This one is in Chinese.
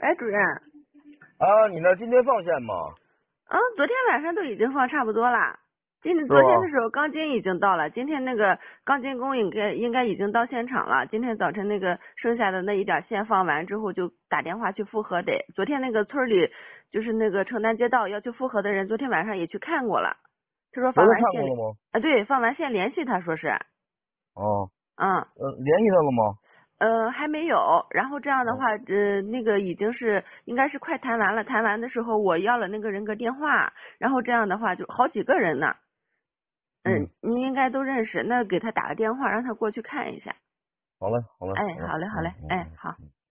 哎，主任， 啊，你那今天放线吗？ 昨天晚上都已经放差不多了。昨是吧？ 天的时候钢筋已经到了，今天那个钢筋工应该已经到现场了。今天早晨那个剩下的那一点线放完之后，就打电话去复核得。昨天那个村里就是那个城南街道要去复核的人，昨天晚上也去看过了。他说昨天放完线看过了吗？ 对，放完线联系他说是， 哦， 嗯。 联系他了吗？ 还没有。然后这样的哦， 话，那个应该是快谈完了。谈完的时候，我要了那个人个电话，然后这样的话就好几个人呢。您应该都认识，那给他打个电话，让他过去看一下。 好嘞，好嘞， 哎， 好嘞， 好嘞，好嘞，哎，好。